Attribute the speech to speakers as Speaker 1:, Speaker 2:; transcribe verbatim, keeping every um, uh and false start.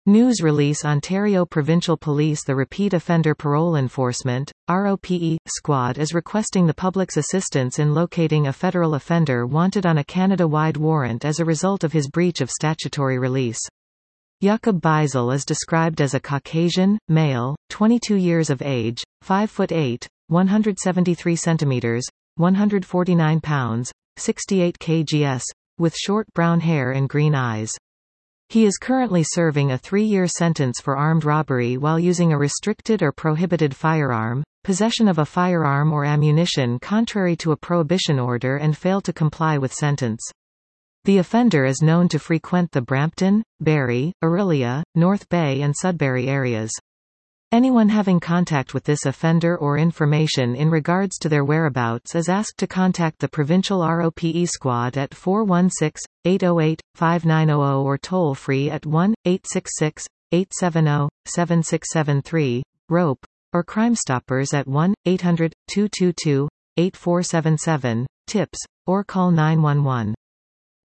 Speaker 1: News release Ontario Provincial Police The Repeat Offender Parole Enforcement, R O P E, Squad is requesting the public's assistance in locating a federal offender wanted on a Canada-wide warrant as a result of his breach of statutory release. Jakob Beisel is described as a Caucasian, male, twenty-two years of age, five foot eight, one hundred seventy-three centimeters, one hundred forty-nine pounds, sixty-eight kilograms, with short brown hair and green eyes. He is currently serving a three-year sentence for armed robbery while using a restricted or prohibited firearm, possession of a firearm or ammunition contrary to a prohibition order and fail to comply with sentence. The offender is known to frequent the Brampton, Barrie, Orillia, North Bay and Sudbury areas. Anyone having contact with this offender or information in regards to their whereabouts is asked to contact the Provincial R O P E Squad at four one six, eight zero eight, five nine zero zero or toll free at one eight six six, eight seven zero, seven six seven three, ROPE, or Crime Stoppers at one eight hundred, two two two, eight four seven seven, TIPS, or call nine one one.